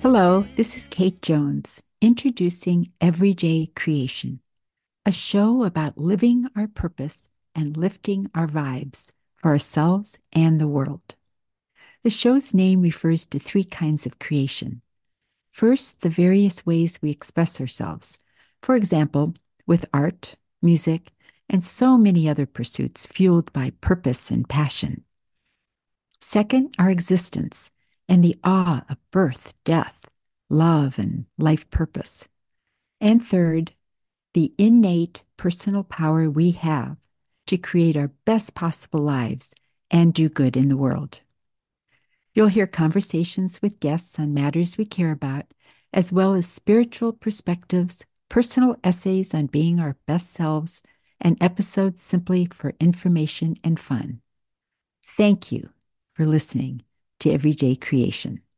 Hello, this is Kate Jones, introducing Everyday Creation, a show about living our purpose and lifting our vibes for ourselves and the world. The show's name refers to three kinds of creation. First, the various ways we express ourselves, for example, with art, music, and so many other pursuits fueled by purpose and passion. Second, our existence and the awe of birth, death, love, and life purpose. And third, the innate personal power we have to create our best possible lives and do good in the world. You'll hear conversations with guests on matters we care about, as well as spiritual perspectives, personal essays on being our best selves, and episodes simply for information and fun. Thank you for listening to Everyday Creation.